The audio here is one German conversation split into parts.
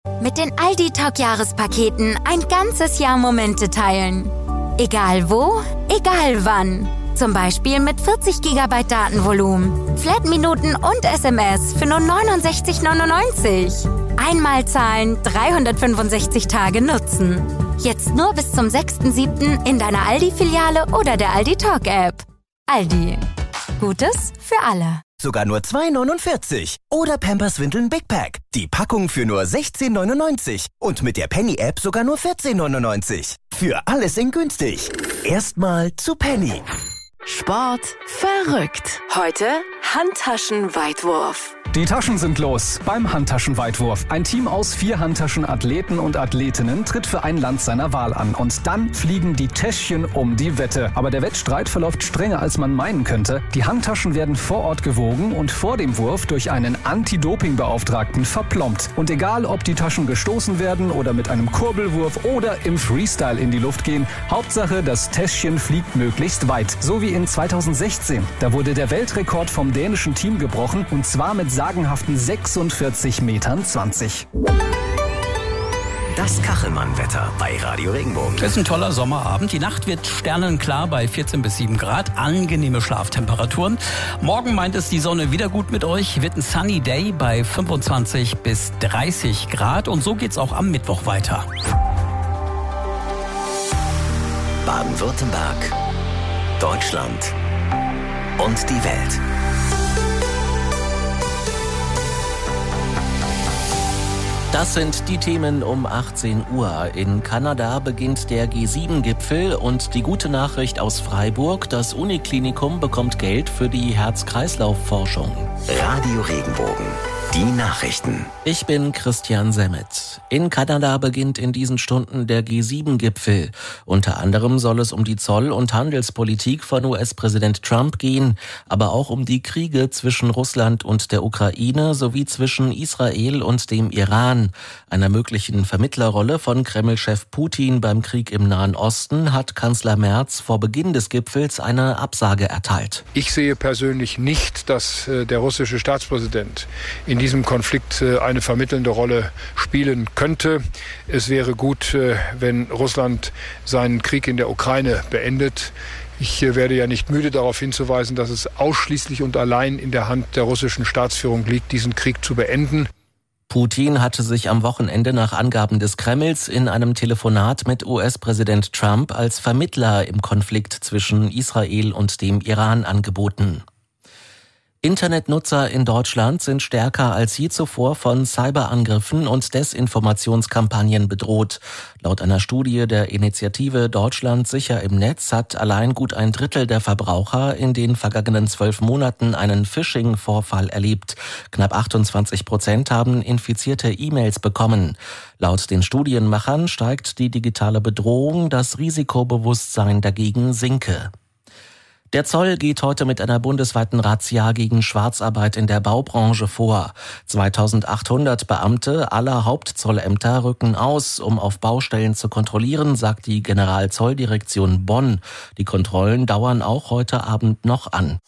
Mit den Aldi Talk Jahrespaketen ein ganzes Jahr Momente teilen. Egal wo, egal wann. Zum Beispiel mit 40 GB Datenvolumen, Flat-Minuten und SMS für nur 69,99. Einmal zahlen, 365 Tage nutzen. Jetzt nur bis zum 6.7. in deiner Aldi-Filiale oder der Aldi Talk App. Aldi. Gutes für alle. Sogar nur 2,49. Oder Pampers Windeln Big Pack. Die Packung für nur 16,99. Und mit der Penny-App sogar nur 14,99. Für alles in günstig. Erstmal zu Penny. Sport verrückt. Heute Handtaschenweitwurf. Die Taschen sind los beim Handtaschenweitwurf. Ein Team aus 4 Handtaschenathleten und Athletinnen tritt für ein Land seiner Wahl an. Und dann fliegen die Täschchen um die Wette. Aber der Wettstreit verläuft strenger, als man meinen könnte. Die Handtaschen werden vor Ort gewogen und vor dem Wurf durch einen Anti-Doping-Beauftragten verplombt. Und egal, ob die Taschen gestoßen werden oder mit einem Kurbelwurf oder im Freestyle in die Luft gehen, Hauptsache, das Täschchen fliegt möglichst weit. So wie in 2016. Da wurde der Weltrekord vom dänischen Team gebrochen und zwar mit sagenhaften 46,20 Metern. Das Kachelmann-Wetter bei Radio Regenbogen. Es ist ein toller Sommerabend. Die Nacht wird sternenklar bei 14 bis 7 Grad. Angenehme Schlaftemperaturen. Morgen meint es die Sonne wieder gut mit euch. Wird ein Sunny Day bei 25 bis 30 Grad. Und so geht's auch am Mittwoch weiter. Baden-Württemberg, Deutschland und die Welt. Das sind die Themen um 18 Uhr. In Kanada beginnt der G7-Gipfel und die gute Nachricht aus Freiburg, das Uniklinikum bekommt Geld für die Herz-Kreislauf-Forschung. Radio Regenbogen. Die Nachrichten. Ich bin Christian Semmet. In Kanada beginnt in diesen Stunden der G7-Gipfel. Unter anderem soll es um die Zoll- und Handelspolitik von US-Präsident Trump gehen, aber auch um die Kriege zwischen Russland und der Ukraine sowie zwischen Israel und dem Iran. Einer möglichen Vermittlerrolle von Kreml-Chef Putin beim Krieg im Nahen Osten hat Kanzler Merz vor Beginn des Gipfels eine Absage erteilt. Ich sehe persönlich nicht, dass der russische Staatspräsident in diesem Konflikt eine vermittelnde Rolle spielen könnte. Es wäre gut, wenn Russland seinen Krieg in der Ukraine beendet. Ich werde ja nicht müde, darauf hinzuweisen, dass es ausschließlich und allein in der Hand der russischen Staatsführung liegt, diesen Krieg zu beenden. Putin hatte sich am Wochenende nach Angaben des Kremls in einem Telefonat mit US-Präsident Trump als Vermittler im Konflikt zwischen Israel und dem Iran angeboten. Internetnutzer in Deutschland sind stärker als je zuvor von Cyberangriffen und Desinformationskampagnen bedroht. Laut einer Studie der Initiative Deutschland sicher im Netz hat allein gut ein Drittel der Verbraucher in den vergangenen 12 Monaten einen Phishing-Vorfall erlebt. Knapp 28% haben infizierte E-Mails bekommen. Laut den Studienmachern steigt die digitale Bedrohung, das Risikobewusstsein dagegen sinke. Der Zoll geht heute mit einer bundesweiten Razzia gegen Schwarzarbeit in der Baubranche vor. 2800 Beamte aller Hauptzollämter rücken aus, um auf Baustellen zu kontrollieren, sagt die Generalzolldirektion Bonn. Die Kontrollen dauern auch heute Abend noch an.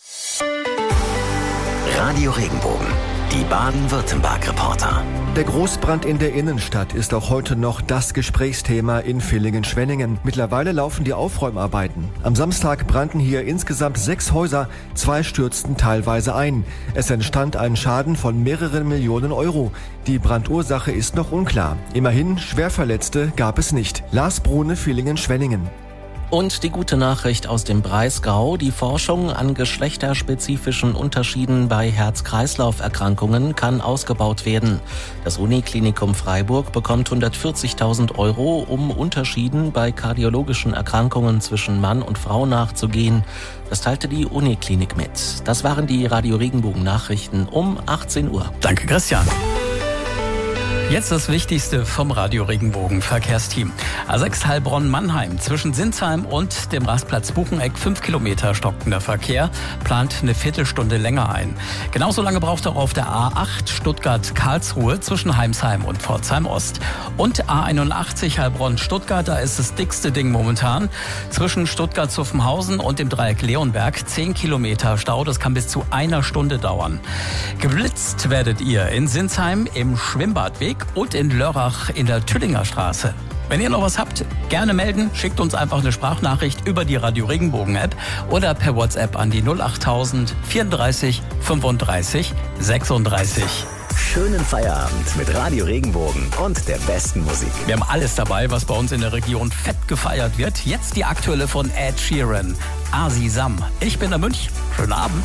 Radio Regenbogen. Die Baden-Württemberg-Reporter. Der Großbrand in der Innenstadt ist auch heute noch das Gesprächsthema in Villingen-Schwenningen. Mittlerweile laufen die Aufräumarbeiten. Am Samstag brannten hier insgesamt 6 Häuser, 2 stürzten teilweise ein. Es entstand ein Schaden von mehreren Millionen Euro. Die Brandursache ist noch unklar. Immerhin, Schwerverletzte gab es nicht. Lars Brune, Villingen-Schwenningen. Und die gute Nachricht aus dem Breisgau, die Forschung an geschlechterspezifischen Unterschieden bei Herz-Kreislauf-Erkrankungen kann ausgebaut werden. Das Uniklinikum Freiburg bekommt 140.000 Euro, um Unterschieden bei kardiologischen Erkrankungen zwischen Mann und Frau nachzugehen. Das teilte die Uniklinik mit. Das waren die Radio Regenbogen Nachrichten um 18 Uhr. Danke, Christian. Jetzt das Wichtigste vom Radio Regenbogen Verkehrsteam. A6 Heilbronn-Mannheim zwischen Sinsheim und dem Rastplatz Bucheneck 5 Kilometer stockender Verkehr, plant eine Viertelstunde länger ein. Genauso lange braucht auch auf der A8 Stuttgart-Karlsruhe zwischen Heimsheim und Pforzheim-Ost. Und A81 Heilbronn-Stuttgart, da ist das dickste Ding momentan. Zwischen Stuttgart-Zuffenhausen und dem Dreieck Leonberg 10 Kilometer Stau, das kann bis zu 1 Stunde dauern. Geblitzt werdet ihr in Sinsheim im Schwimmbadweg und in Lörrach in der Tüllinger Straße. Wenn ihr noch was habt, gerne melden. Schickt uns einfach eine Sprachnachricht über die Radio Regenbogen App oder per WhatsApp an die 08000 34 35 36. Schönen Feierabend mit Radio Regenbogen und der besten Musik. Wir haben alles dabei, was bei uns in der Region fett gefeiert wird. Jetzt die aktuelle von Ed Sheeran, Azizam. Ich bin der Münch. Schönen Abend.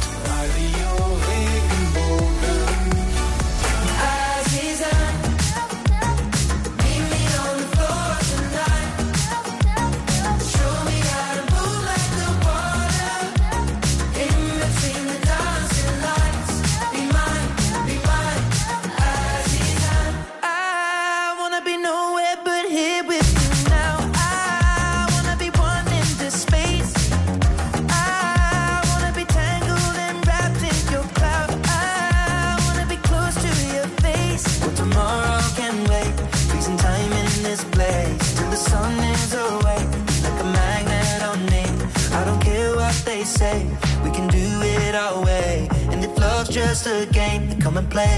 We can do it our way, and if love's just a game, then come and play.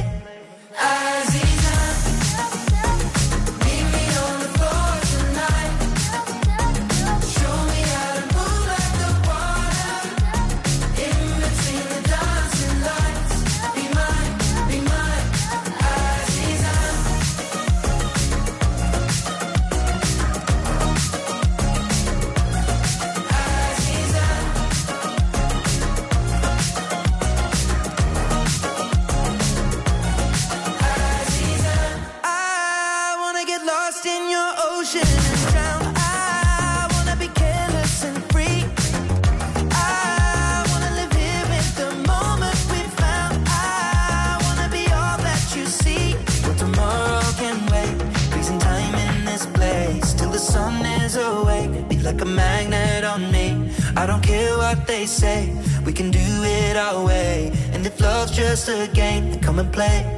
Like a magnet on me. I don't care what they say. We can do it our way. And if love's just a game, then come and play.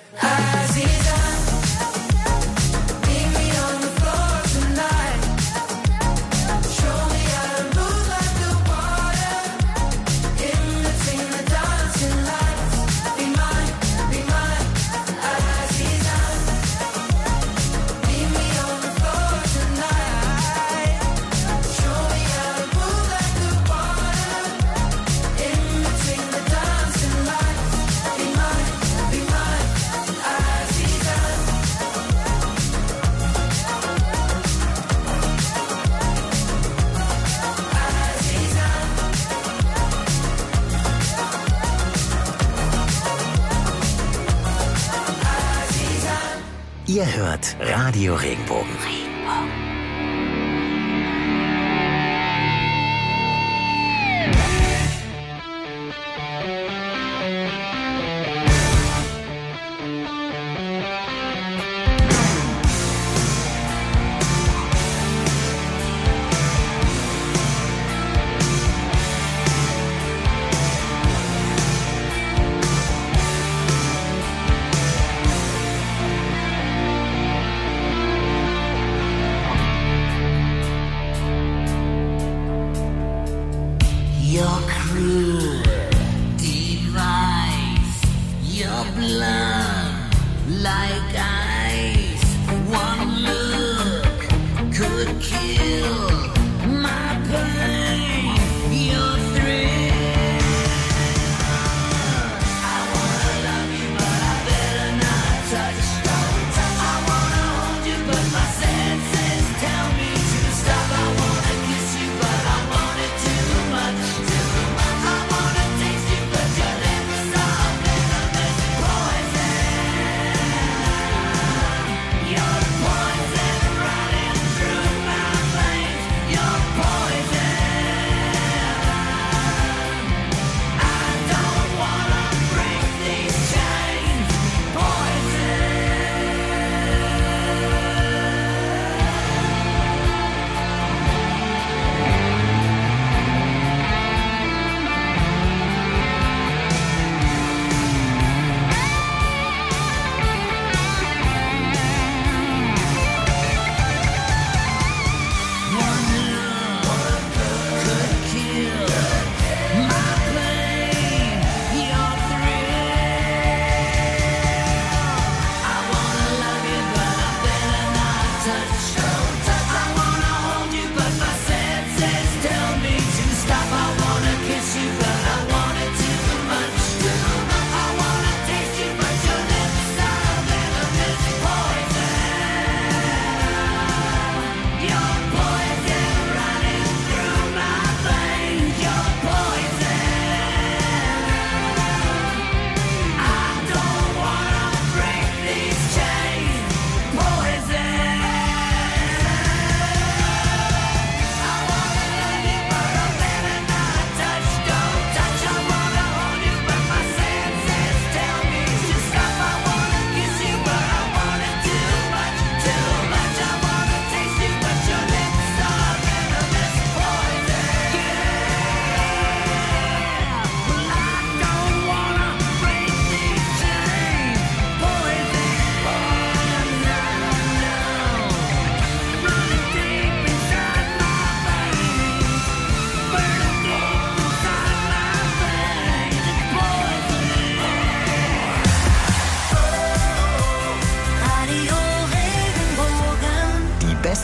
Ihr hört Radio Regenbogen.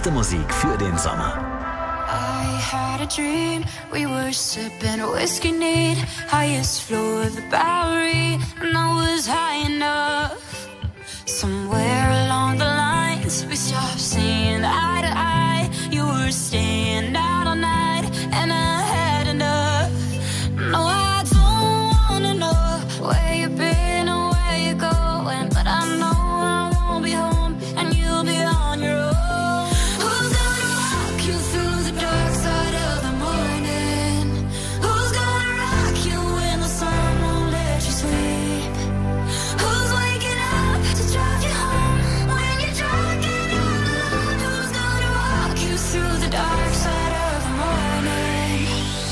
beste Musik für den Sommer. I had a dream, we were sipping whiskey neat, highest floor of the Bowery, and I was high enough. Somewhere along the lines, we stopped seeing eye to eye. You were staying out all night, and I had enough. No, I don't wanna know where you've been or where you're going, but I know I won't be home, and you'll be on your own. Who's gonna walk you through the dark side of the morning? Who's gonna rock you when the sun won't let you sleep? Who's waking up to drive you home when you're drunk and all alone? Who's gonna walk you through the dark side of the morning?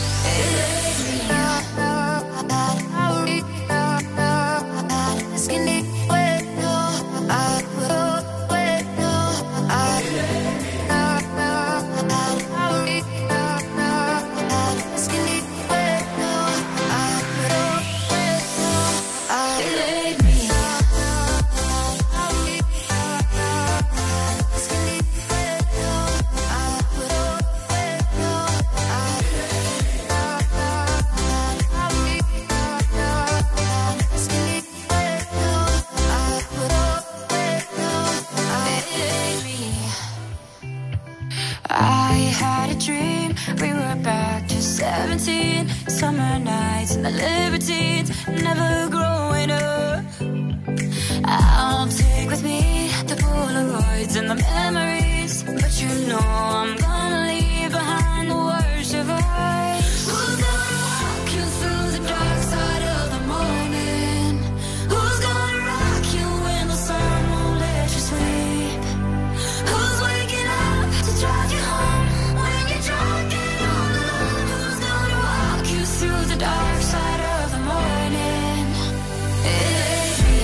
I had a dream, we were back to 17, summer nights and the libertines, never growing up. I'll take with me the Polaroids and the memories, but you know I'm gonna leave behind the worst of us. Who's gonna walk you through the dark side of the morning? Who's gonna rock you when the sun won't let you sleep? Who's waking up to drive you home when you're drunk and all alone? Who's gonna walk you through the dark side of the morning? It ain't me.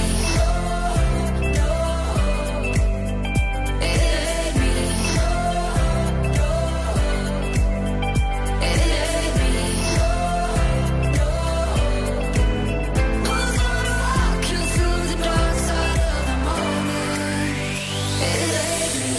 It ain't me. It ain't me. Who's gonna walk you through the dark side of the morning? It ain't me.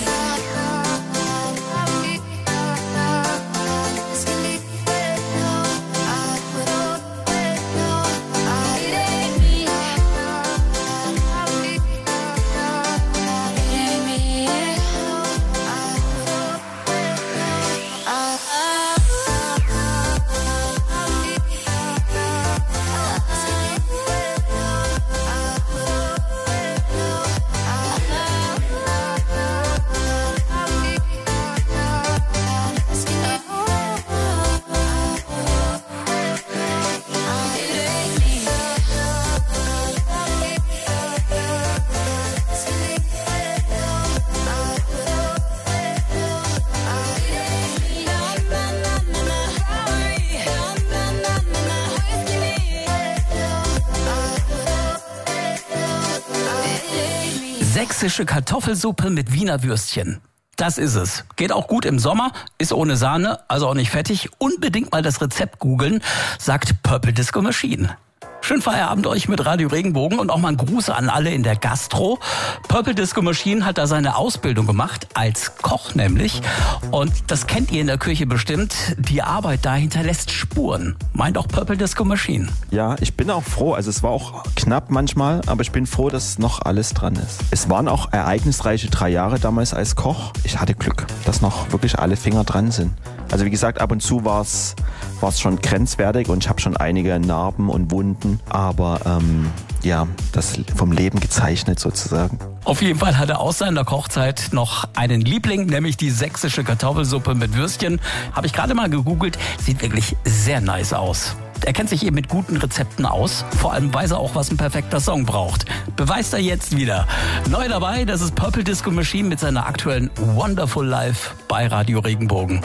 Sächsische Kartoffelsuppe mit Wiener Würstchen. Das ist es. Geht auch gut im Sommer, ist ohne Sahne, also auch nicht fettig. Unbedingt mal das Rezept googeln, sagt Purple Disco Machine. Schönen Feierabend euch mit Radio Regenbogen und auch mal ein Gruß an alle in der Gastro. Purple Disco Machine hat da seine Ausbildung gemacht, als Koch nämlich. Und das kennt ihr in der Küche bestimmt. Die Arbeit da hinterlässt Spuren, meint auch Purple Disco Machine. Ja, ich bin auch froh. Also es war auch knapp manchmal, aber ich bin froh, dass noch alles dran ist. Es waren auch ereignisreiche 3 Jahre damals als Koch. Ich hatte Glück, dass noch wirklich alle Finger dran sind. Also wie gesagt, ab und zu war es schon grenzwertig und ich habe schon einige Narben und Wunden, aber ja, das vom Leben gezeichnet sozusagen. Auf jeden Fall hat er aus seiner Kochzeit noch einen Liebling, nämlich die sächsische Kartoffelsuppe mit Würstchen. Habe ich gerade mal gegoogelt, sieht wirklich sehr nice aus. Er kennt sich eben mit guten Rezepten aus. Vor allem weiß er auch, was ein perfekter Song braucht. Beweist er jetzt wieder. Neu dabei, das ist Purple Disco Machine mit seiner aktuellen Wonderful Life bei Radio Regenbogen.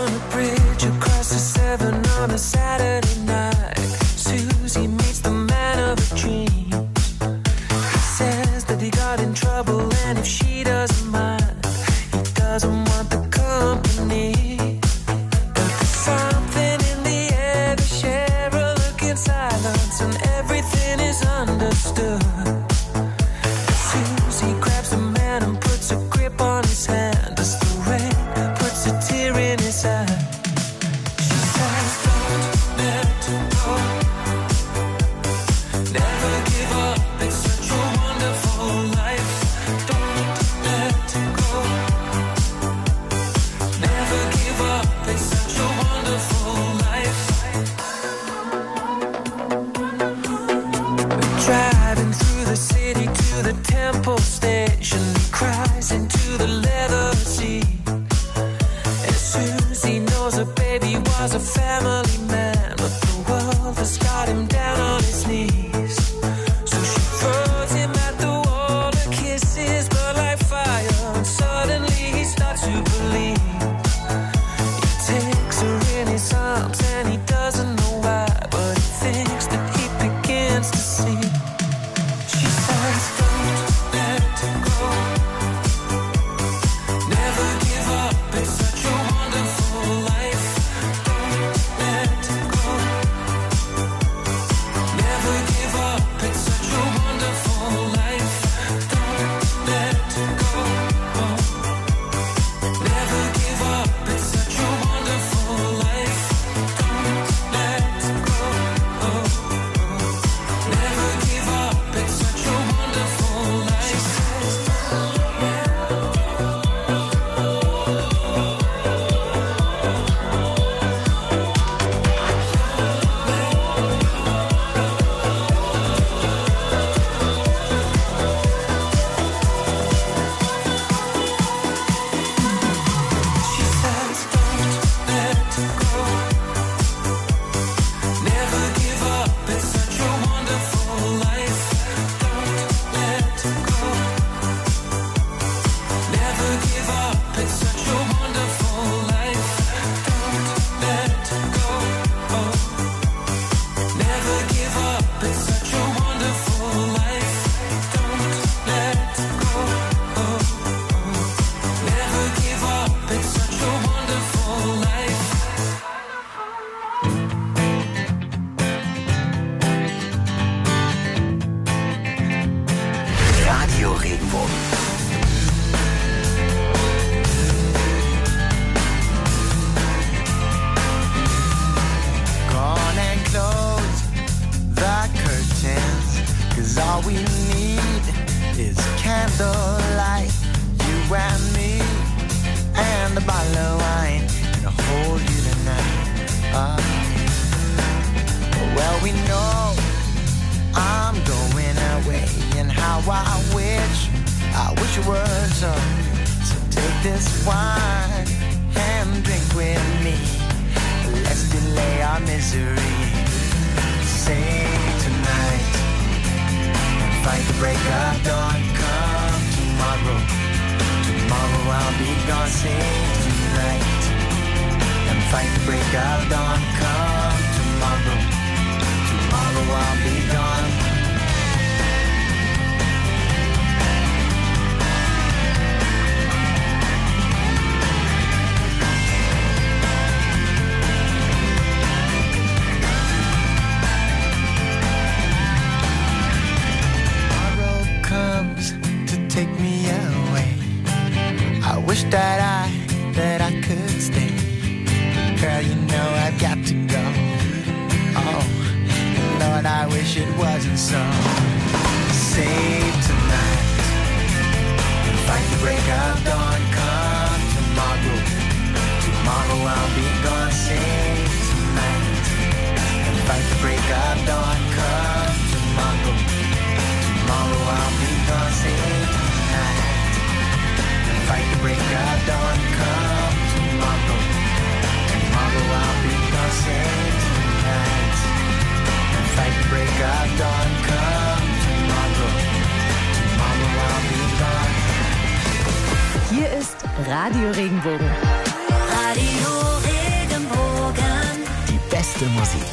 Susie meets the man of her dreams. He says that he got in trouble, and if she doesn't mind, he doesn't want the company. But there's something in the air, they share a look in silence, and everything is understood. Susie grabs the man and puts a grip on his hand as the rain the leather seat. And Susie knows her baby was a family man, but the world has got him down on his knees. So she throws him at the wall, her kisses burn like fire, and suddenly he starts to believe. He takes her in his arms and he doesn't know why, but he thinks that he begins to see. She says, don't let go, never give up, it's such a wonderful life. Don't let go, never give up, it's such a wonderful life. Don't let go, never give up, it's such a wonderful life. Don't let go, never give up, it's such a wonderful life. She says, don't let go, never give up, it's such a wonderful life. Don't let go, never give up, it's such a wonderful life. Don't let go, never give up, it's such a wonderful life. Don't let go, never give up, it's such a wonderful life. Radio Regenbogen. Gone and close the curtains, 'cause all we need is candlelight, you and me, and a bottle of wine, and I'll hold you tonight. Well, we know I'm going away, and how I wish it was so. So take this wine and drink with me. Let's delay our misery. Sing tonight, fight the break of dawn. Come tomorrow, tomorrow I'll be gone. Sing tonight, and fight the break of dawn. Come tomorrow, tomorrow I'll be gone. Tomorrow comes to take me away. I wish that I could stay. Girl, you know I've got to go. Oh, Lord, I wish it wasn't so. Save tonight, fight the break of dawn. Come tomorrow, tomorrow I'll be gone. Save tonight, and fight the break of dawn. Come tomorrow, tomorrow I'll be gone. Save tonight, and fight the break of dawn. Come tomorrow, tomorrow I'll be gone. Save tonight, and fight the break of dawn. Come tomorrow, tomorrow I'll be gone. Hier ist Radio Regenbogen. Radio Regenbogen. Die beste Musik.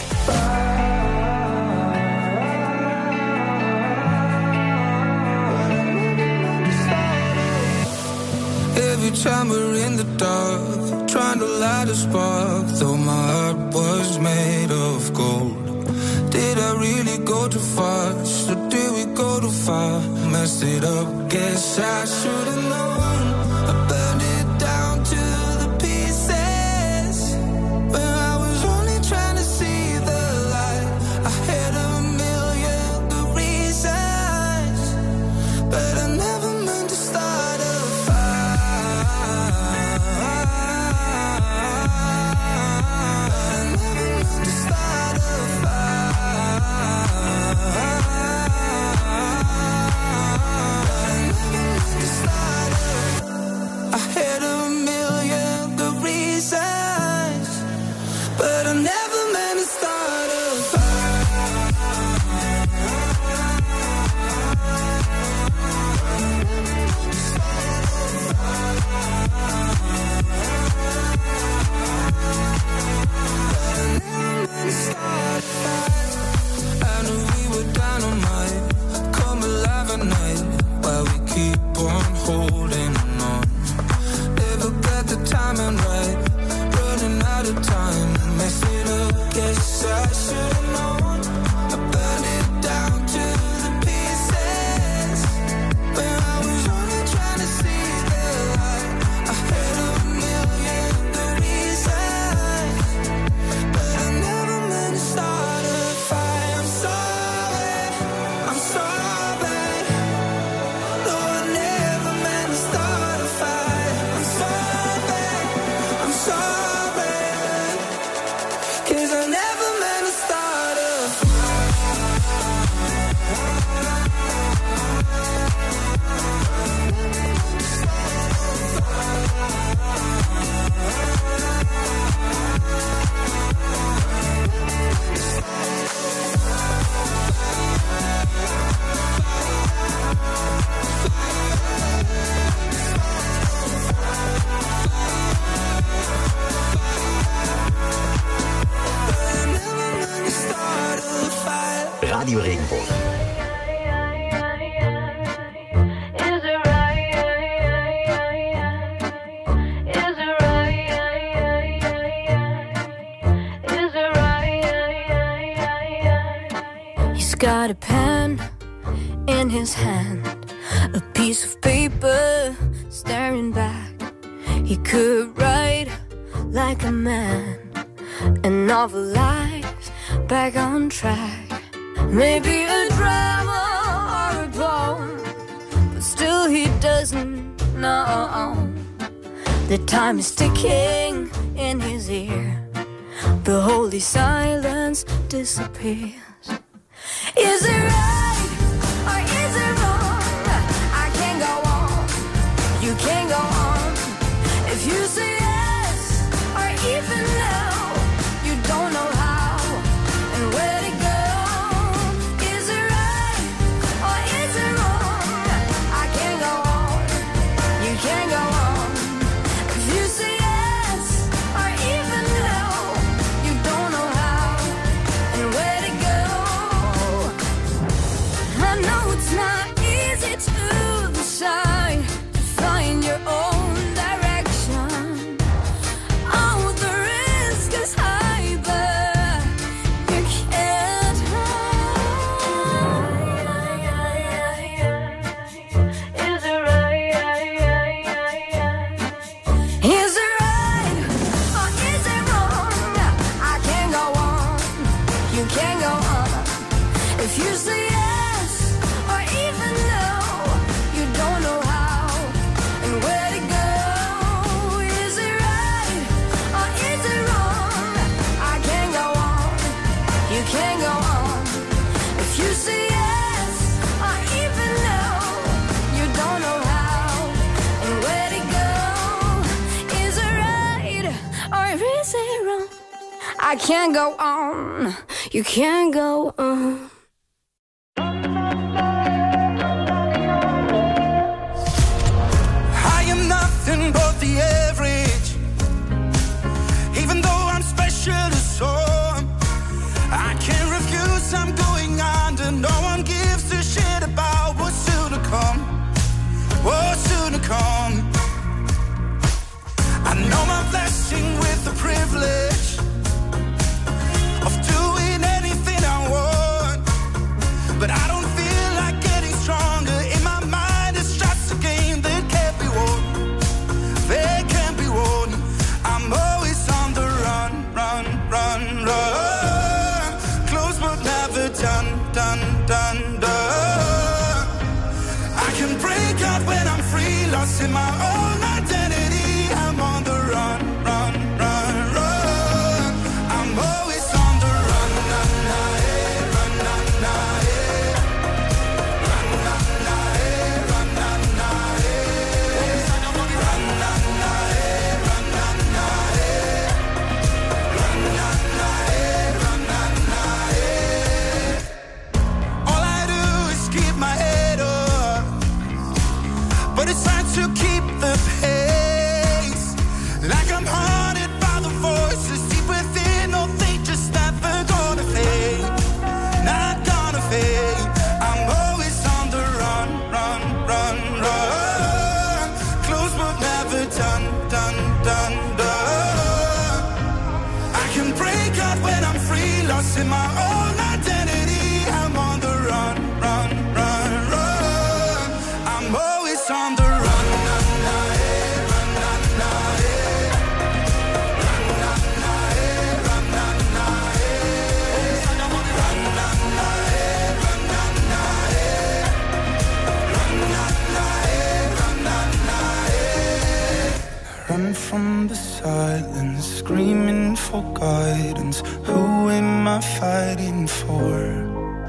Every time we're in the dark, trying to light a spark, though my heart was made of gold. Did I really go too fast, or did we go too far? Messed it up, guess I should've known. I burned it down to the pieces, when I was only trying to see the light. I had a million good reasons, but I never meant to start a fire. I never meant to start a fire. I never meant to start guess I should've known. I burned it down to the pieces when I was only trying to see the light. I had a million good reasons, but I never meant to start a fight. I'm sorry, I'm sorry. No, I never meant to start a fight. I'm sorry, I'm sorry, 'cause I never meant to start a Radio Regenbogen. He's got a pen in his hand, a piece of paper staring back. He could write like a man, a novel life back on track. Maybe a drama or a poem, but still he doesn't know. The time is ticking in his ear. The holy silence disappears. Is it right or is it wrong? I can't go on, you can't go on. If you say yes or even no, you don't know how and where to go. Is it right or is it wrong? I can't go on, you can't go on. If you say yes or even no, you don't know how and where to go. I know it's not easy to decide, to find your own direction. Oh, the risk is high, but you can't hide. Is it right? Is it right or is it wrong? I can't go on, you can't go on. If you say yes or even no, you don't know how and where to go. Is it right or is it wrong? I can't go on, you can't go on. If you say yes or even no, you don't know how and where to go. Is it right or is it wrong? I can't go on, you can't go on. I am nothing but the average, even though I'm special to some. I can't refuse, I'm going under. No one gives a shit about what's soon to come. What's soon to come. I know my blessing with the privilege of doing anything I want, but I don't feel like getting stronger. In my mind it's just a game that can't be won. They can't losing my own identity. I'm on the run, run, run, run. I'm always on the run. Run from the silence, screaming for guidance. Who am I fighting for?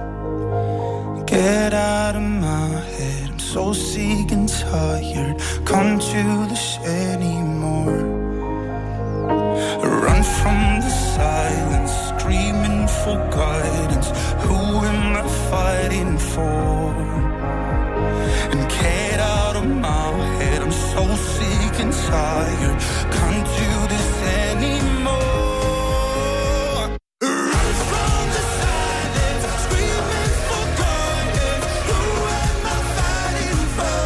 Get out of my head, I'm so sick and tired. Come to this anymore. Run from the silence, screaming for guidance. Who am I fighting for? And get out of my head, I'm so sick and tired. Can't do this anymore. Run from the silence, screaming for guidance. Who am I fighting for?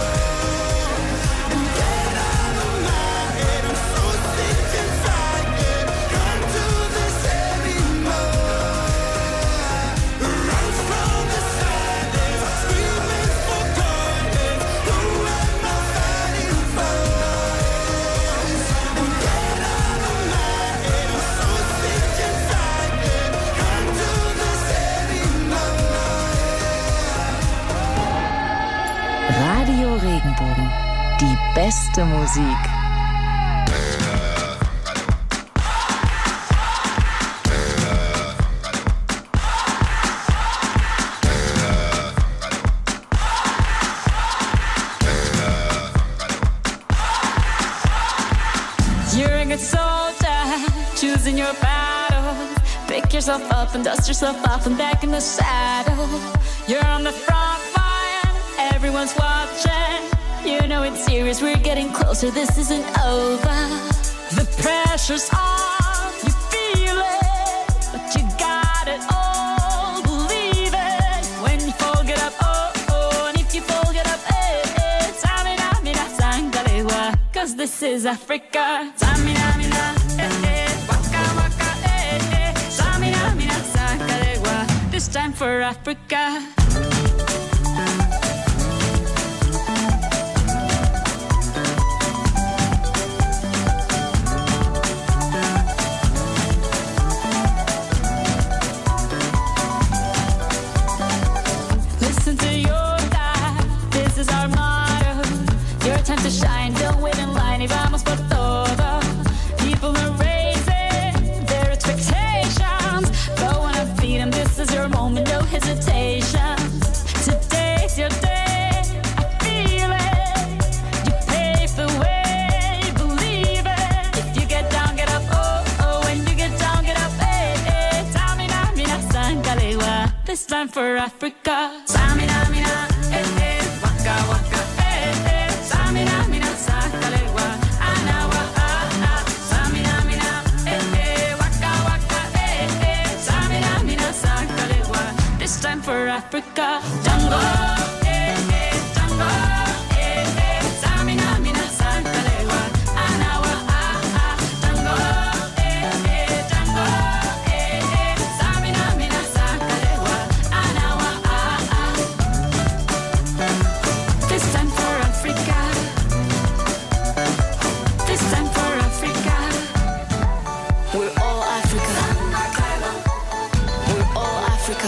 And get out of my head, I'm so sick and tired. Can't do this anymore. Run from the silence, screaming for guidance. Who am I fighting for? And get out of my head, I'm so sick and tired. Can't do this anymore. Radio Regenbogen. Die beste Musik. You're a good soldier, choosing your battle. Pick yourself up and dust yourself off and back in the saddle. You're on the front line, everyone's watching. You know it's serious, we're getting closer, this isn't over. The pressure's on, you feel it, but you got it all, believe it. When you fall, get up, oh, oh, and if you fall, get up, eh, eh. Samina, mina, sangalewa, 'cause this is Africa. Samina, mina, eh, eh, waka, waka, eh, eh. Samina, mina, sangalewa, this time for Africa. Listen to your God, this is our motto. Your time to shine, don't wait in line, y vamos por todo. People are raising their expectations. Go on and feed them, this is your moment, no hesitation. Today's your day, I feel it. You pave the way, believe it. If you get down, get up, oh, oh. When you get down, get up, eh, eh. Samina, mina, sangalewa, this time for Africa. Samina, mina, eh, eh. Waka, waka, eh, eh. Samina, mina, sangalewa, anawa, ah, ah. Samina, mina, eh, eh. Waka, waka, eh, eh. Samina, mina, sangalewa, this time for Africa. Tango, eh, eh. Tango, eh, eh. Samina, mina, sangalewa, anawa, ah, ah. Tango, eh, eh. Tango, eh, eh. Samina, mina, sangalewa, anawa, ah, ah. This time for Africa. This time for Africa. We're all Africa. We're all Africa.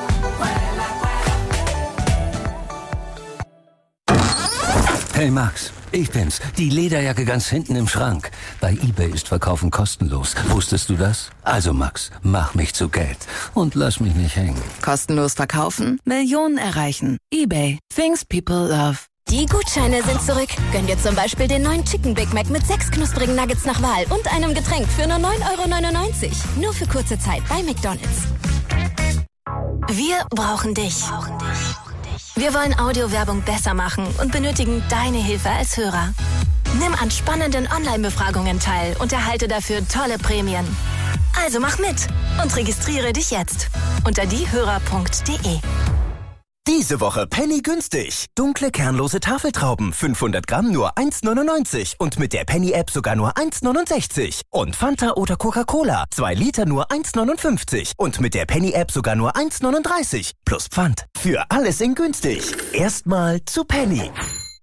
Hey Max, ich bin's. Die Lederjacke ganz hinten im Schrank. Bei eBay ist Verkaufen kostenlos. Wusstest du das? Also Max, mach mich zu Geld und lass mich nicht hängen. Kostenlos verkaufen, Millionen erreichen. eBay. Things people love. Die Gutscheine sind zurück. Gönn dir zum Beispiel den neuen Chicken Big Mac mit 6 knusprigen Nuggets nach Wahl und einem Getränk für nur 9,99 €. Nur für kurze Zeit bei McDonald's. Wir brauchen dich. Wir wollen Audiowerbung besser machen und benötigen deine Hilfe als Hörer. Nimm an spannenden Online-Befragungen teil und erhalte dafür tolle Prämien. Also mach mit und registriere dich jetzt unter diehörer.de. Diese Woche Penny günstig. Dunkle, kernlose Tafeltrauben, 500 Gramm nur 1,99 und mit der Penny-App sogar nur 1,69. Und Fanta oder Coca-Cola, 2 Liter nur 1,59 und mit der Penny-App sogar nur 1,39. Plus Pfand. Für alles in günstig. Erstmal zu Penny.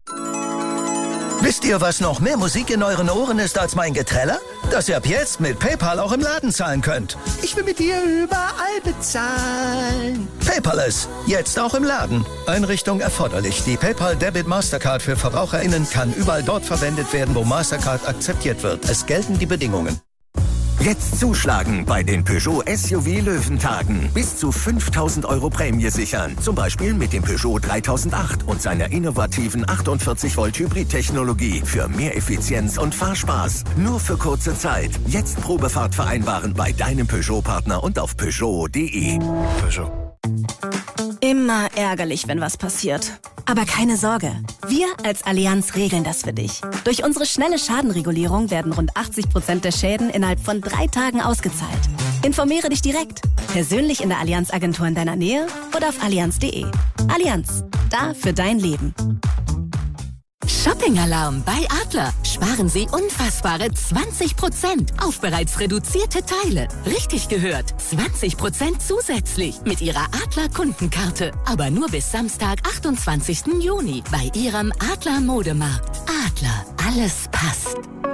Wisst ihr, was noch mehr Musik in euren Ohren ist als mein Geträller? Dass ihr ab jetzt mit PayPal auch im Laden zahlen könnt. Ich will mit dir überall bezahlen. Paperless, jetzt auch im Laden. Einrichtung erforderlich. Die PayPal Debit Mastercard für VerbraucherInnen kann überall dort verwendet werden, wo Mastercard akzeptiert wird. Es gelten die Bedingungen. Jetzt zuschlagen bei den Peugeot SUV Löwentagen. Bis zu 5.000 € Prämie sichern. Zum Beispiel mit dem Peugeot 3008 und seiner innovativen 48-Volt Hybrid-Technologie für mehr Effizienz und Fahrspaß. Nur für kurze Zeit. Jetzt Probefahrt vereinbaren bei deinem Peugeot-Partner und auf Peugeot.de. Peugeot. Immer ärgerlich, wenn was passiert. Aber keine Sorge, wir als Allianz regeln das für dich. Durch unsere schnelle Schadenregulierung werden rund 80% der Schäden innerhalb von 3 Tagen ausgezahlt. Informiere dich direkt, persönlich in der Allianz-Agentur in deiner Nähe oder auf allianz.de. Allianz, da für dein Leben. Shopping-Alarm bei Adler. Sparen Sie unfassbare 20% auf bereits reduzierte Teile. Richtig gehört, 20% zusätzlich mit Ihrer Adler-Kundenkarte. Aber nur bis Samstag, 28. Juni bei Ihrem Adler-Modemarkt. Adler, alles passt.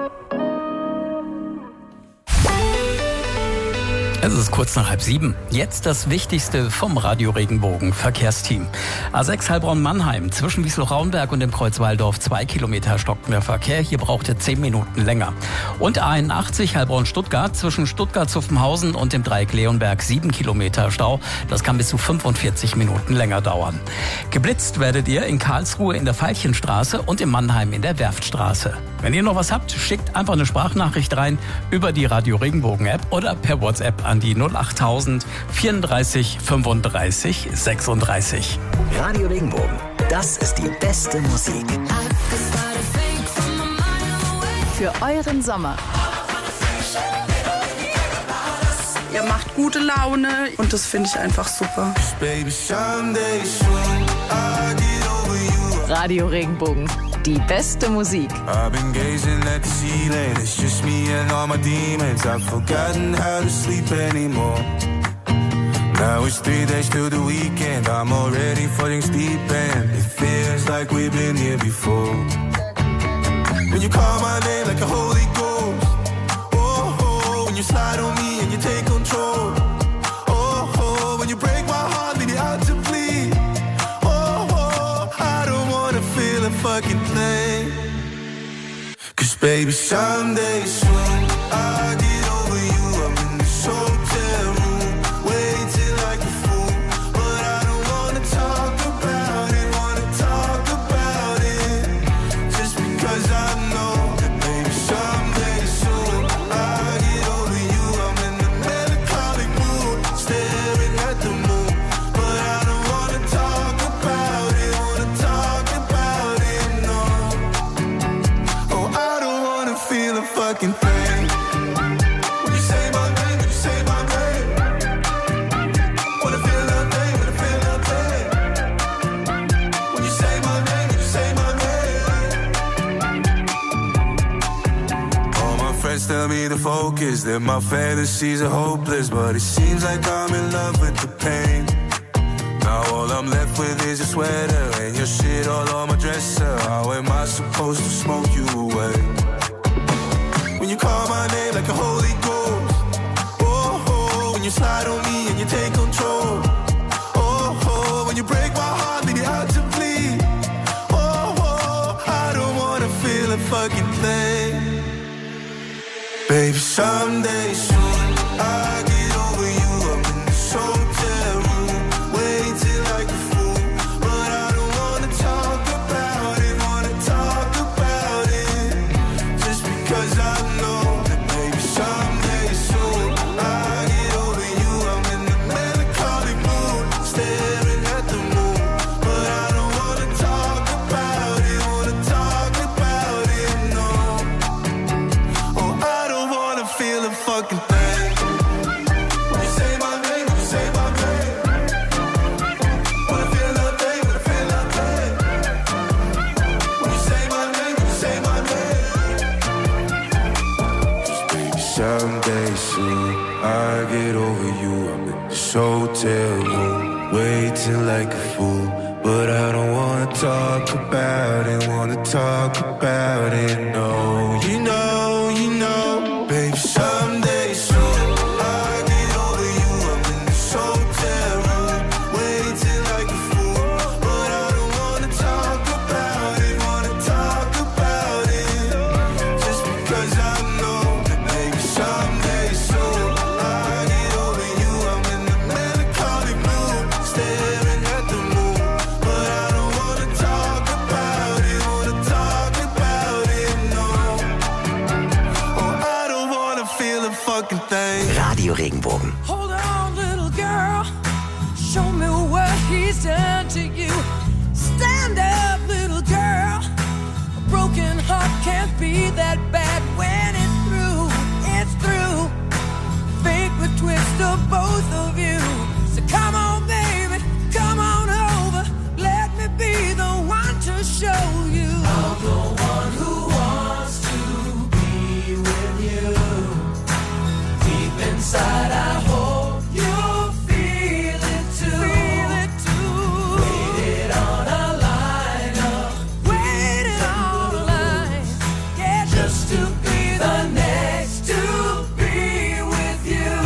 Es ist kurz nach 6:30. Jetzt das Wichtigste vom Radio Regenbogen Verkehrsteam. A6 Heilbronn-Mannheim zwischen Wiesloch-Raunberg und dem Kreuz Walldorf 2 Kilometer stockender Verkehr. Hier braucht er 10 Minuten länger. Und A81 Heilbronn-Stuttgart zwischen Stuttgart-Zuffenhausen und dem Dreieck Leonberg 7 Kilometer Stau. Das kann bis zu 45 Minuten länger dauern. Geblitzt werdet ihr in Karlsruhe in der Veilchenstraße und in Mannheim in der Werftstraße. Wenn ihr noch was habt, schickt einfach eine Sprachnachricht rein über die Radio Regenbogen App oder per WhatsApp an die 08000 34 35 36. Radio Regenbogen, das ist die beste Musik. Für euren Sommer. Ihr macht gute Laune und das finde ich einfach super. Radio Regenbogen, die beste Musik. I've been gazing at the ceiling. It's just me and all my demons. I've forgotten how to sleep anymore. Now it's 3 days till the weekend. I'm already falling deep and it feels like we've been here before. When you call my name like a Holy Ghost. Oh, oh, when you slide on me and you take control. Oh, oh, when you break my heart, leave it out to bleed. Oh, oh, I don't wanna feel a fucking thing. Cause baby, someday soon I'll get over you. I'm in this hotel room, waiting like a fool. But I don't wanna talk about it, just because I know that baby, someday soon I'll get over you. I'm in the melancholic mood, staring at the moon. But I don't wanna talk about it, no. Oh, I don't wanna feel a fucking thing. When you say my name, when you say my name, wanna feel nothing, wanna feel nothing. When you say my name, when you say my name. All my friends tell me to focus, that my fantasies are hopeless, but it seems like I'm in love with the pain. Now all I'm left with is your sweater and your shit all on my dresser. How am I supposed to smoke you away? When you call my name like a Holy Ghost. Oh, oh, when you slide on me and you take control. Oh, oh, when you break my heart, leave it out to bleed. Oh, oh, I don't wanna feel a fucking thing. Baby, someday soon I'll get over you. I'm in this hotel room, waiting like a fool. But I don't wanna talk about it, just because I know that baby, someday soon I'll get over you. I'm in the melancholic mood, staring at the moon. But I don't wanna talk about it, no. Oh, I don't wanna feel a fucking thing. When you say my name, when you say my name, wanna feel nothing. someday soon I get over you. I'm in this hotel room, waiting like a fool, but I don't wanna talk about it, wanna talk about it. No, you know, baby, someday soon I get over you. I'm in this hotel room, waiting like a fool, but I don't wanna talk about it, wanna talk about it. Just because I know that maybe someday soon I get over you. I'm in the melancholy mood, staring at the moon, but I don't wanna talk about it, wanna talk about it, no. Oh, I don't wanna feel a fucking thing. Radio Regenbogen. Hold on, little girl. Show me what he's done to you. Stand up, little girl. A broken heart can't be that bad when it's through. It's through. Fate would twist of both of you. So come on, baby, come on over. Let me be the one to show you. I'm the one who wants to be with you. Deep inside, I hope you'll feel it too. Feel it too. Waited on a line up. Waited on a line. Yeah, just to be the next to be with you.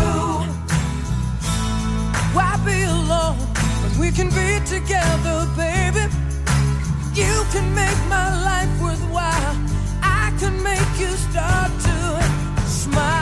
Why be alone when we can be together, baby? You can make my life worthwhile. I can make you start to smile.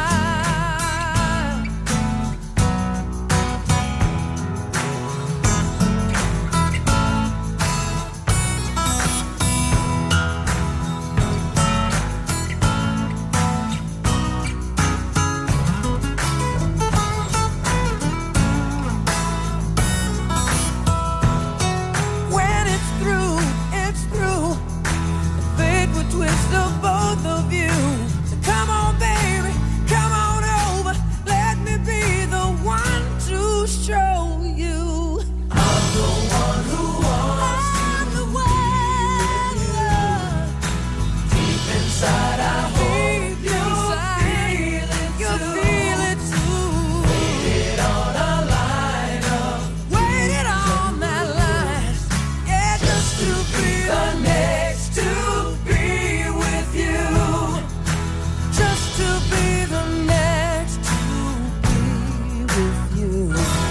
When it's through, it's through. The fate would twist of both of you. So come on, baby, come on over. Let me be the one to show you. I'm the one who wants to be with you. Deep inside, I hope you'll feel it too. You'll feel it too. Waited on a line up. Waited on that line. Yeah, just to be the next to be with you. Just to be the next to be with you.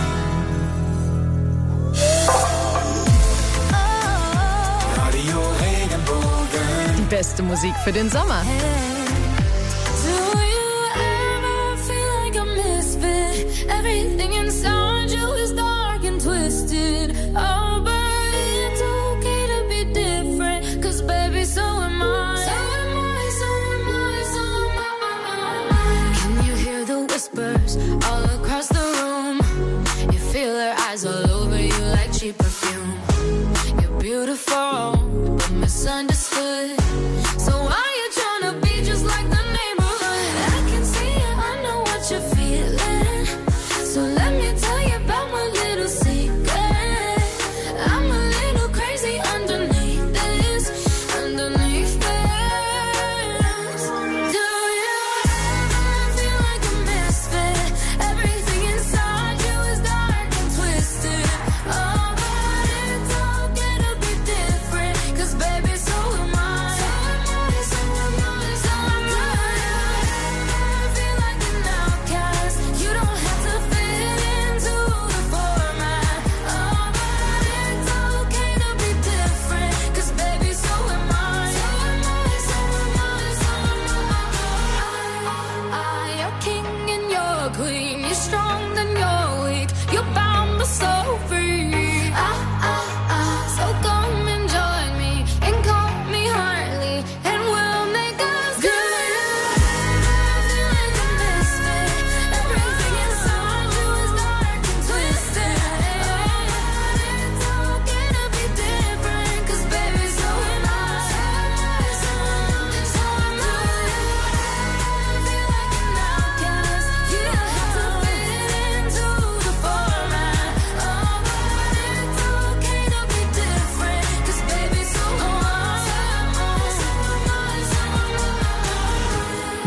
Radio Regenbogen. Die beste Musik für den Sommer. Do you ever feel like a misfit? Everything inside you is dark and twisted. Oh, but it's okay to be different. 'Cause baby, so am I. So am I, so am I, so am I. Can you hear the whispers all across the room? You feel their eyes all over you like cheap perfume. You're beautiful, but misunderstood. So why you tryna be just like the neighborhood? I can see it, I know what you're feeling. So let me tell you about my little secret. I'm a little crazy underneath this, underneath this. Do you ever feel like a misfit? Everything inside you is dark and twisted. Oh, but it's okay to be different. 'Cause baby, so am I. So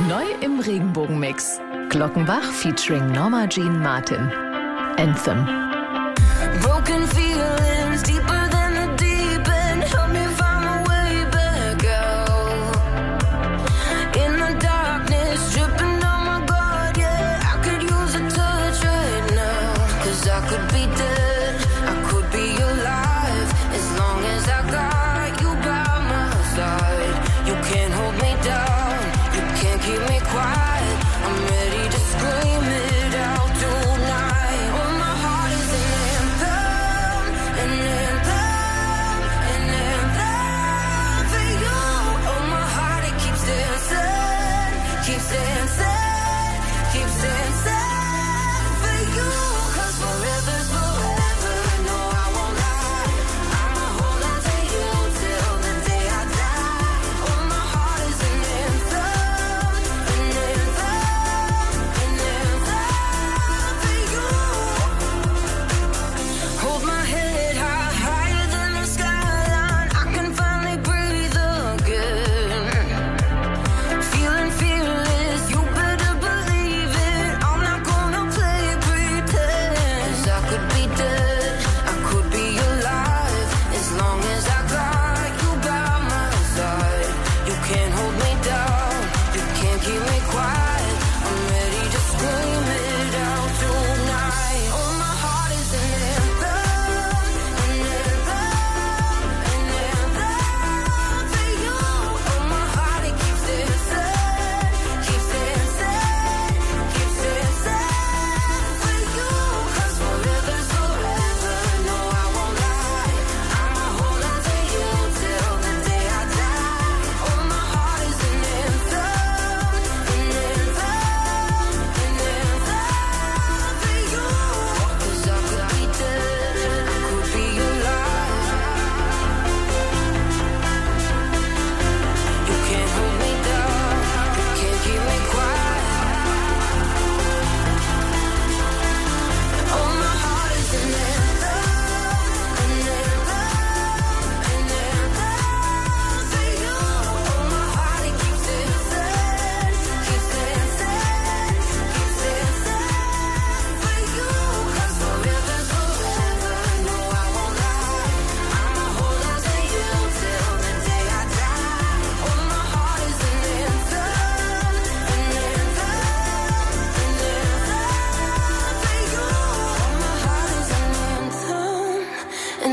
Neu im Regenbogenmix. Glockenbach featuring Norma Jean Martin. Anthem. Broken feelings deeper than the deep end. Help me find my way back out. In the darkness, dripping on my guard, yeah. I could use a touch right now. 'Cause I could be dead, I could be alive. As long as I got you by my side. You can't hold me down, you can't keep me quiet. I'm ready to scream it out tonight. Oh, my heart is an anthem, an anthem, an anthem for you. Oh, my heart, it keeps dancing, keeps dancing, keeps dancing for you. 'Cause forever's forever, no, I won't lie. I'ma hold on to you till the day I die. Oh, my heart is an anthem, an anthem, an anthem for you. Hold my head high, higher than the skyline. I can finally breathe again. Feeling fearless, you better believe it. I'm not gonna play pretend. 'Cause I could be dead, I could be alive. As long as I got you by my side. You can't hold me down, you can't keep me quiet. I'm ready to scream it out tonight. Oh, my heart is an anthem, an anthem, an anthem for you. Oh, my heart, it keeps dancing, keeps dancing, keeps dancing for you. 'Cause forever's forever, no, I won't lie. I'ma hold on to you till the day I die. Oh, my heart is an anthem, an anthem, an anthem for you. 'Cause I could be dead, I could be alive. You can't hold me down, you can't keep me quiet. Oh, my heart is an anthem, an anthem, an anthem for you. Oh, my heart, it keeps dancing, keeps dancing, keeps dancing for you. 'Cause forever's forever, no, I won't lie. I'ma hold on to you till the day I die. Oh, my heart is an anthem, an anthem, an anthem for you. Oh, my heart is an anthem, an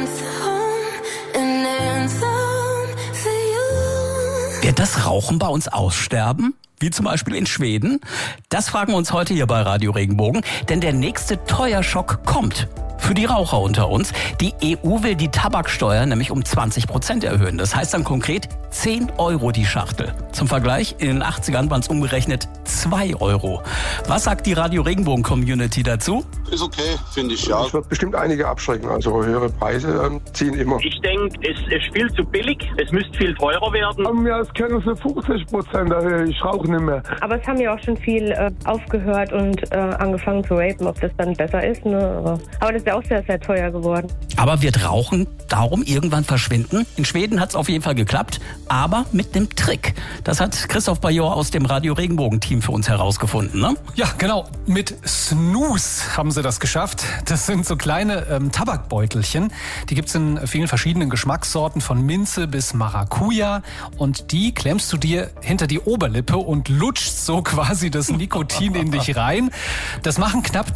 anthem, an anthem for you. Wird das Rauchen bei uns aussterben? Wie zum Beispiel in Schweden? Das fragen wir uns heute hier bei Radio Regenbogen, denn der nächste Teuerschock kommt. Für die Raucher unter uns. Die EU will die Tabaksteuer nämlich um 20% erhöhen. Das heißt dann konkret 10 Euro die Schachtel. Zum Vergleich, in den 80ern waren es umgerechnet 2 Euro. Was sagt die Radio Regenbogen Community dazu? Ist okay, finde ich, ja. Das wird bestimmt einige abschrecken, also höhere Preise ziehen immer. Ich denke, es ist viel zu billig, es müsste viel teurer werden. Ja, es können so 50% erhöhen, ich rauche nicht mehr. Aber es haben ja auch schon viel aufgehört und angefangen zu rapen, ob das dann besser ist. Ne? Aber das ist ja auch sehr, sehr teuer geworden. Aber wird Rauchen darum irgendwann verschwinden? In Schweden hat es auf jeden Fall geklappt, aber mit einem Trick. Das hat Christoph Bajor aus dem Radio Regenbogen-Team für uns herausgefunden, ne? Ja, genau. Mit Snus haben sie das geschafft. Das sind so kleine Tabakbeutelchen. Die gibt's in vielen verschiedenen Geschmackssorten, von Minze bis Maracuja. Und die klemmst du dir hinter die Oberlippe und lutschst so quasi das Nikotin in dich rein. Das machen knapp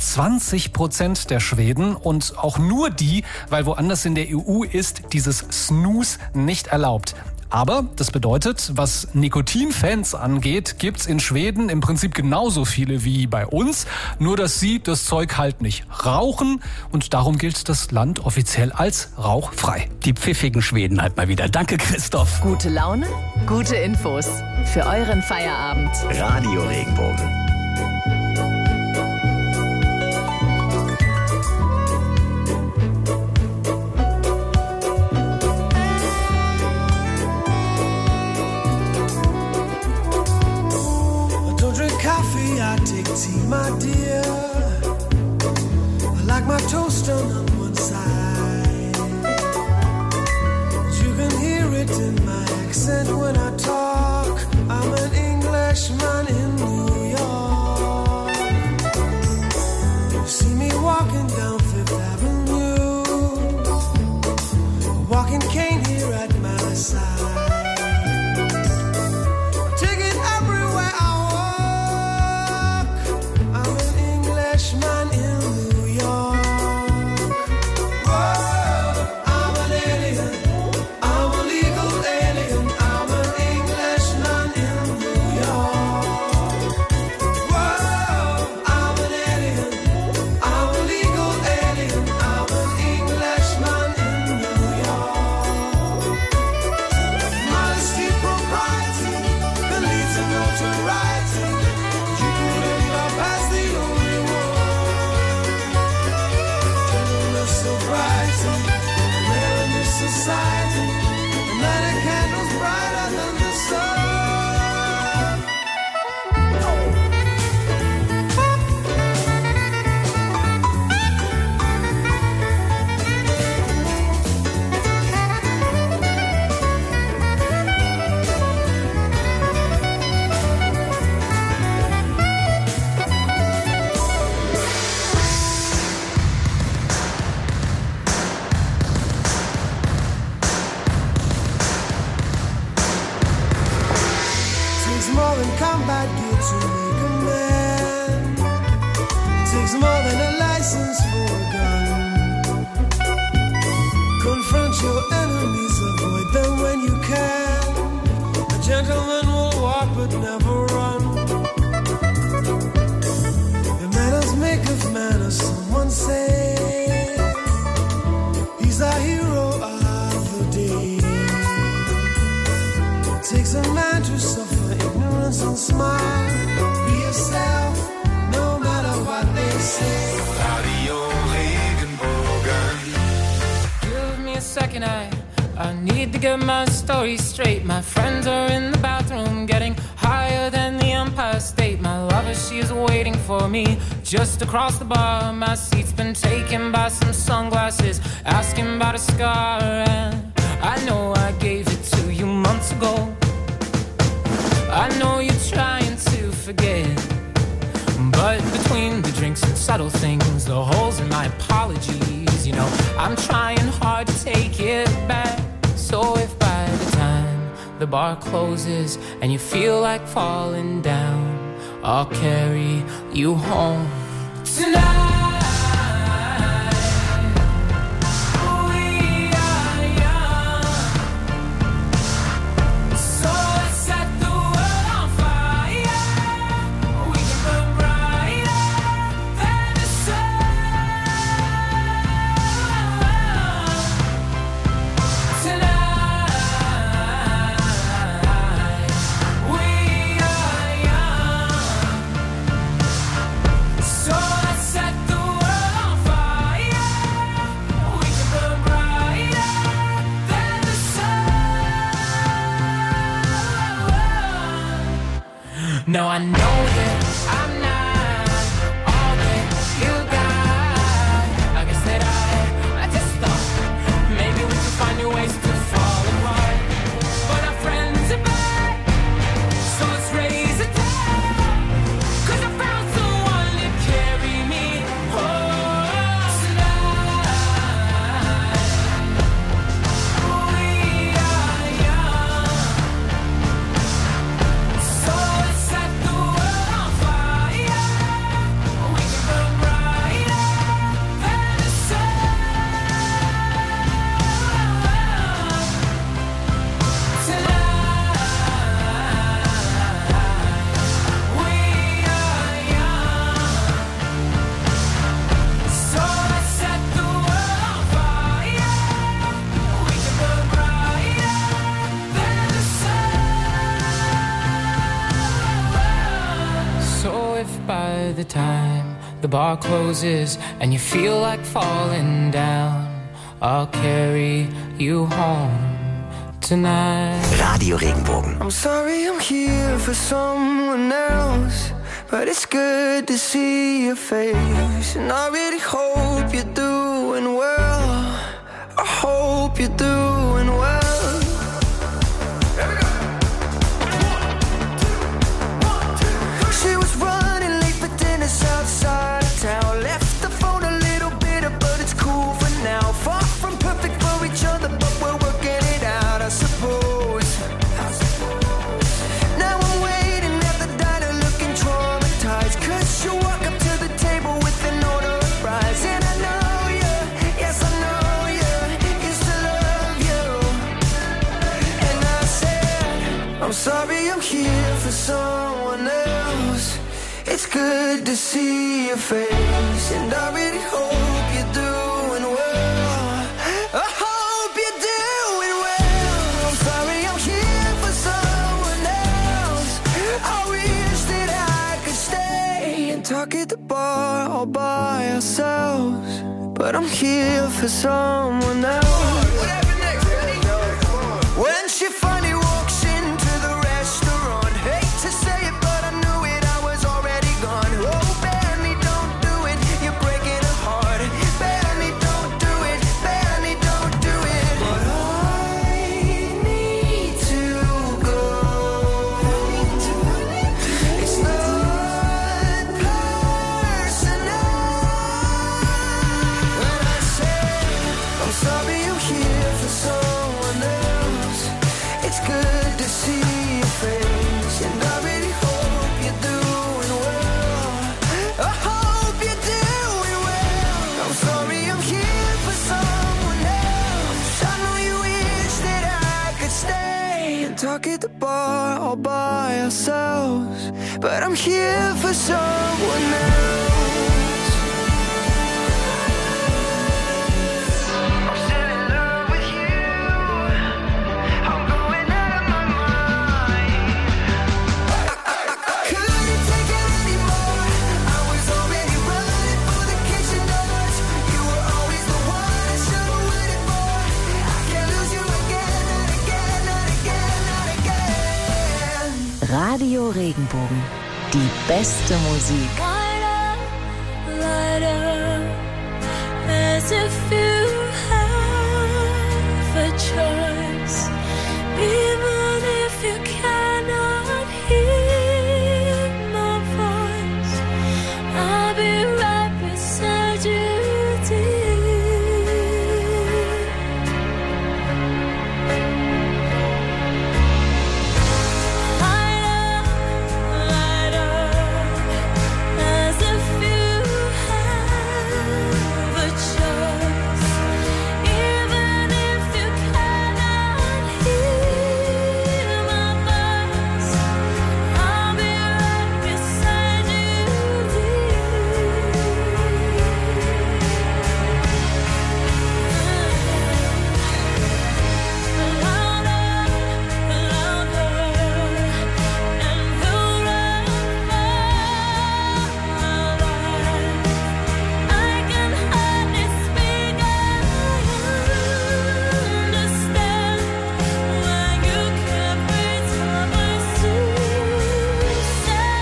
20% der Schweden und auch nur die, weil woanders in der EU ist dieses Snus nicht erlaubt. Aber das bedeutet, was Nikotinfans angeht, gibt's in Schweden im Prinzip genauso viele wie bei uns, nur dass sie das Zeug halt nicht rauchen und darum gilt das Land offiziell als rauchfrei. Die pfiffigen Schweden halt mal wieder. Danke, Christoph. Gute Laune, gute Infos für euren Feierabend. Radio Regenbogen. I take tea, my dear. I like my toast on one side. You can hear it in my accent when I talk. I'm an Englishman. more than combat gear to make a man. It takes more than a license for a gun. Confront your enemies, avoid them when you can. A gentleman will walk but never run. The manners make of manners, someone say. He's a hero of the day. It takes a man to suffer ignorance and smile. Be yourself, no matter what they say. Radio Regenbogen. Give me a second, I need to get my story straight. My friends are in the bathroom getting higher than the Empire State. My lover, she is waiting for me just across the bar. My seat's been taken by some sunglasses, asking about a scar. And I know I gave it to you months ago. I know you're trying to forget, but between the drinks and subtle things, the holes in my apologies, you know, I'm trying hard to take it back. So if by the time the bar closes and you feel like falling down, I'll carry you home tonight. No, I know that I'm not all that you got. I guess that I just thought maybe we could find new ways to fall apart. But our friends are back, so let's raise a toast. 'Cause I found someone to carry me home tonight. We are young, so let's set the world on fire. We can burn brighter than the sun tonight. We are young, so let's set the world on fire. We can burn brighter than the sun. So if by the time the bar closes and you feel like falling down, I'll carry you home tonight. Radio Regenbogen. I'm sorry I'm here for someone else, but it's good to see your face. And I really hope you're doing well. I hope you're doing well. She was running late for dinner outside of town. Left the phone a little bitter, but it's cool for now. Far from perfect for each other, but we're working it out, I suppose. Now I'm waiting at the diner looking traumatized, 'cause you walk up to the table with an order of fries. And I know you, yes I know you, used to love you. And I said, I'm sorry I'm here for someone else. It's good to see your face, and I really hope you're doing well. I hope you're doing well. I'm sorry I'm here for someone else. I wish that I could stay and talk at the bar all by ourselves, but I'm here for someone else. When she finally walks into the restaurant, hate to say it, but I knew it, I was already gone. Oh, Benny, don't do it, you're breaking her heart. Benny, don't do it, Benny, don't do it. But I need to go. It's not personal. When I say I'm sorry I'm here for the bar all by ourselves, but I'm here for someone else. I'm still in love with you. I'm going out of my mind. I couldn't take it anymore. I was already running for the kitchen doors. You were always the one I should have waited for. I can't lose you again, not again, not again, not again. Radio Regenbogen. Die beste Musik. Light up, as if you have a choice, even if you cannot hear my voice. I'll be right beside you, dear. Light up, as if you have a choice, even if you cannot hear my voice. I'll be right beside you, I can hardly speak. I understand why you can't reach my voice to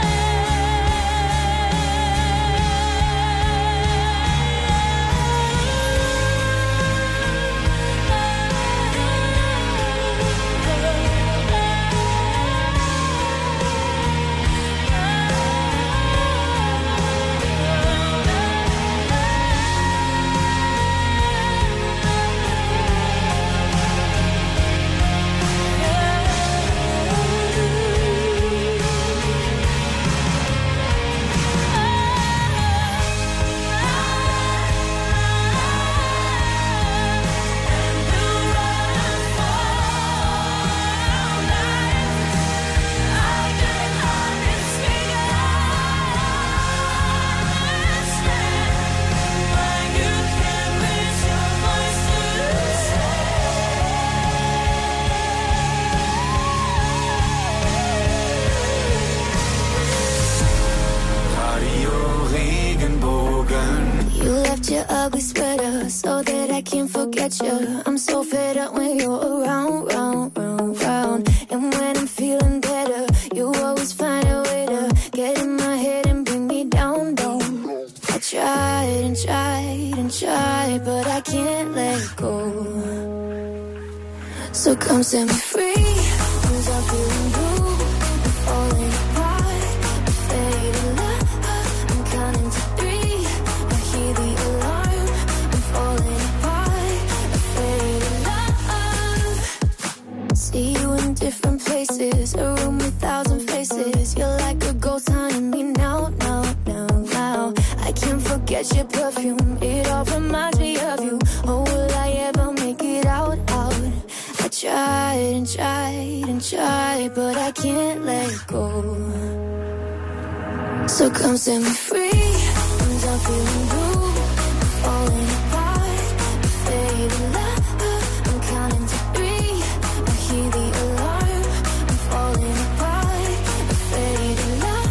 Radio Regenbogen. You left your ugly sweater so that I can't forget you. I'm so fed up when you're around, round, round, round. And when I'm feeling better, you always find a way to get in my head and bring me down, down. I tried and tried and tried, but I can't let go. So come set me free, 'cause I'm feeling blue. I'm falling apart, I'm fading love. I'm counting to 3. I hear the alarm. I'm falling apart, I'm fading love. See you in different places, a room with 1,000 faces. You're like a ghost haunting me now, now, now, now. I can't forget your perfume, it all reminds me of you. Oh, will I ever make it out, out? I tried and tried and tried, but I can't let go. So come set me free, 'cause I'm feeling blue. I'm falling apart, I'm fading love. I'm counting to 3. I hear the alarm. I'm falling apart, I'm fading love.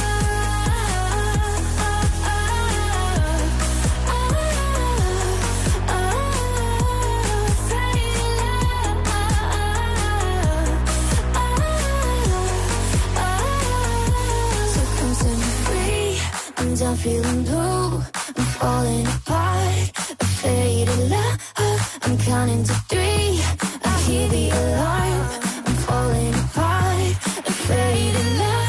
So come set me free. I'm done feeling blue. I'm falling apart. I faded love. I'm counting to 3. I hear the alarm. I'm falling apart. I faded love.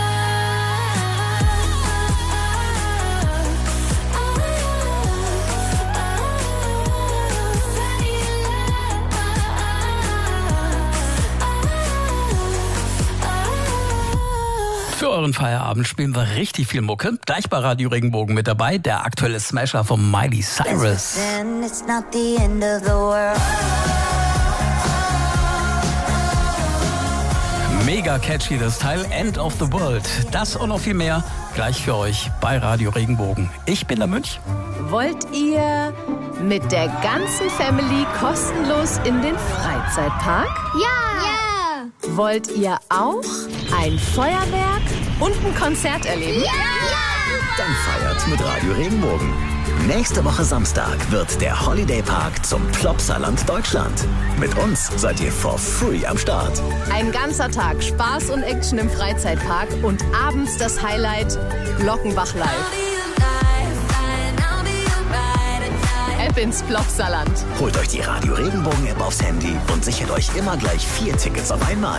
Für euren Feierabend spielen wir richtig viel Mucke. Gleich bei Radio Regenbogen mit dabei der aktuelle Smasher von Miley Cyrus. Then it's not the end of the world. Mega catchy das Teil, End of the World. Das und noch viel mehr gleich für euch bei Radio Regenbogen. Ich bin der Münch. Wollt ihr mit der ganzen Family kostenlos in den Freizeitpark? Ja! Wollt ihr auch ein Feuerwerk und ein Konzert erleben? Ja! Dann feiert mit Radio Regenbogen. Nächste Woche Samstag wird der Holiday Park zum Plopsaland Deutschland. Mit uns seid ihr for free am Start. Ein ganzer Tag Spaß und Action im Freizeitpark und abends das Highlight Glockenbach live. Ab ins Plopsaland. Holt euch die Radio Regenbogen App aufs Handy und sichert euch immer gleich 4 Tickets auf einmal.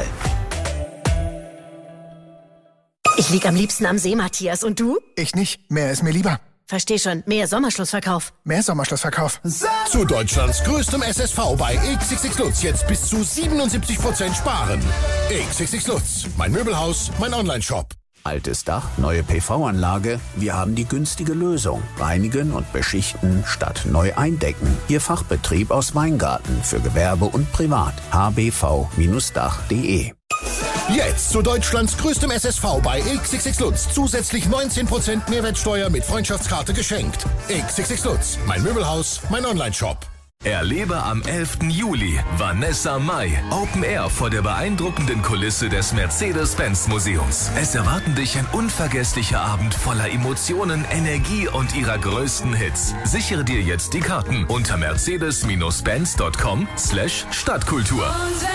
Ich lieg am liebsten am See, Matthias. Und du? Ich nicht. Meer ist mir lieber. Versteh schon. Mehr Sommerschlussverkauf. Mehr Sommerschlussverkauf. Zu Deutschlands größtem SSV bei XXX Lutz jetzt bis zu 77% sparen. XXX Lutz. Mein Möbelhaus, mein Onlineshop. Altes Dach, neue PV-Anlage. Wir haben die günstige Lösung. Reinigen und beschichten statt neu eindecken. Ihr Fachbetrieb aus Weingarten für Gewerbe und Privat. hbv-dach.de. Jetzt zu Deutschlands größtem SSV bei XXX Lutz. Zusätzlich 19% Mehrwertsteuer mit Freundschaftskarte geschenkt. XXX Lutz. Mein Möbelhaus, mein Onlineshop. Erlebe am 11. Juli Vanessa Mai Open Air vor der beeindruckenden Kulisse des Mercedes-Benz-Museums. Es erwarten dich ein unvergesslicher Abend voller Emotionen, Energie und ihrer größten Hits. Sichere dir jetzt die Karten unter mercedes-benz.com/Stadtkultur.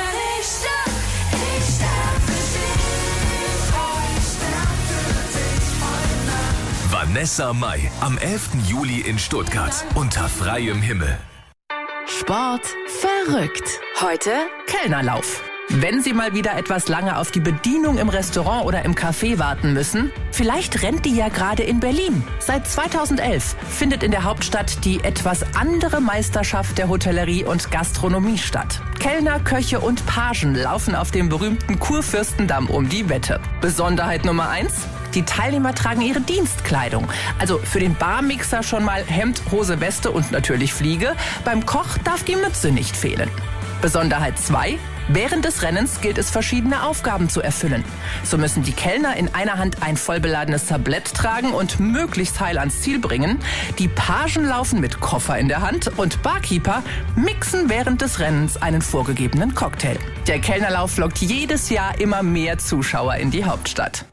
Vanessa Mai am 11. Juli in Stuttgart unter freiem Himmel. Sport verrückt. Heute Kellnerlauf. Wenn Sie mal wieder etwas lange auf die Bedienung im Restaurant oder im Café warten müssen, vielleicht rennt die ja gerade in Berlin. Seit 2011 findet in der Hauptstadt die etwas andere Meisterschaft der Hotellerie und Gastronomie statt. Kellner, Köche und Pagen laufen auf dem berühmten Kurfürstendamm um die Wette. Besonderheit Nummer 1: Die Teilnehmer tragen ihre Dienstkleidung. Also für den Barmixer schon mal Hemd, Hose, Weste und natürlich Fliege. Beim Koch darf die Mütze nicht fehlen. Besonderheit 2: Während des Rennens gilt es, verschiedene Aufgaben zu erfüllen. So müssen die Kellner in einer Hand ein vollbeladenes Tablett tragen und möglichst heil ans Ziel bringen. Die Pagen laufen mit Koffer in der Hand und Barkeeper mixen während des Rennens einen vorgegebenen Cocktail. Der Kellnerlauf lockt jedes Jahr immer mehr Zuschauer in die Hauptstadt.